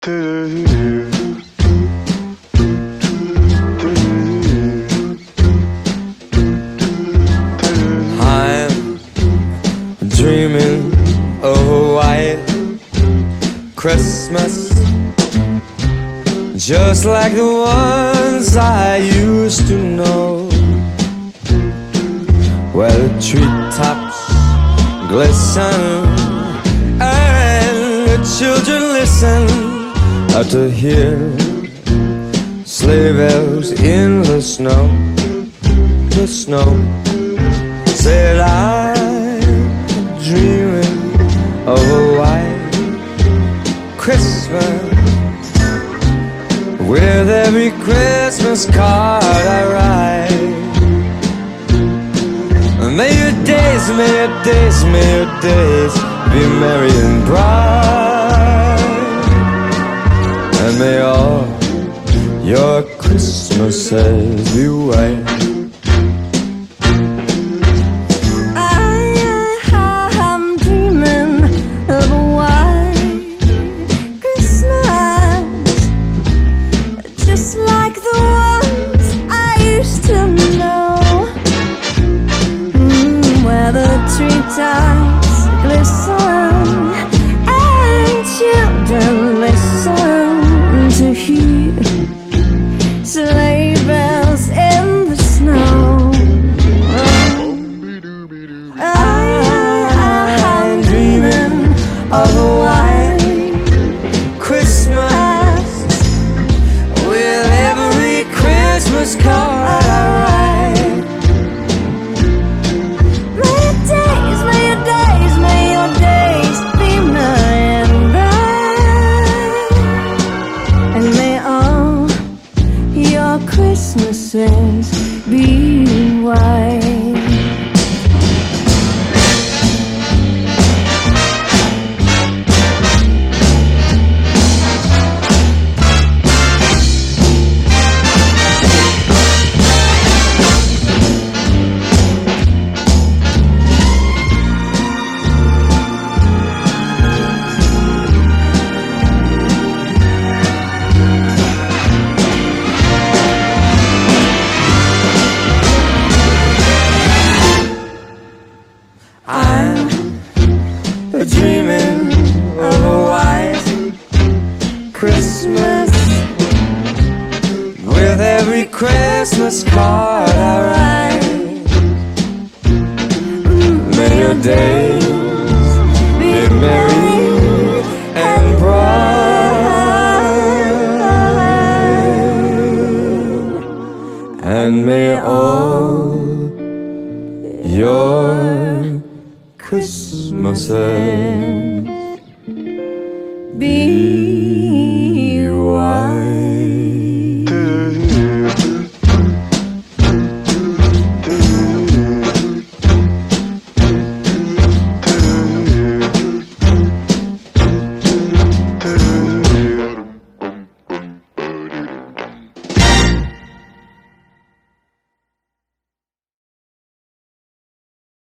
I'm dreaming of a white Christmas, just like the ones I used to know, where the treetops glisten and the children listen to hear sleigh bells in the snow. The snow said I'm dreaming of a white Christmas, with every Christmas card I write. May your days, may your days, may your days be merry and bright, and may all your Christmases be white. I'm dreaming of a white Christmas, just like the ones I used to know, where the treetops glisten and children listen to hear sleigh bells in the snow. I'm dreaming of a white Christmas, with every Christmas card I write. May your days, may your days, may your days be merry and bright, and may all your Christmases be white. I'm dreaming of a white Christmas, with every Christmas card I write. May your days be merry and bright, and may all your Christmases be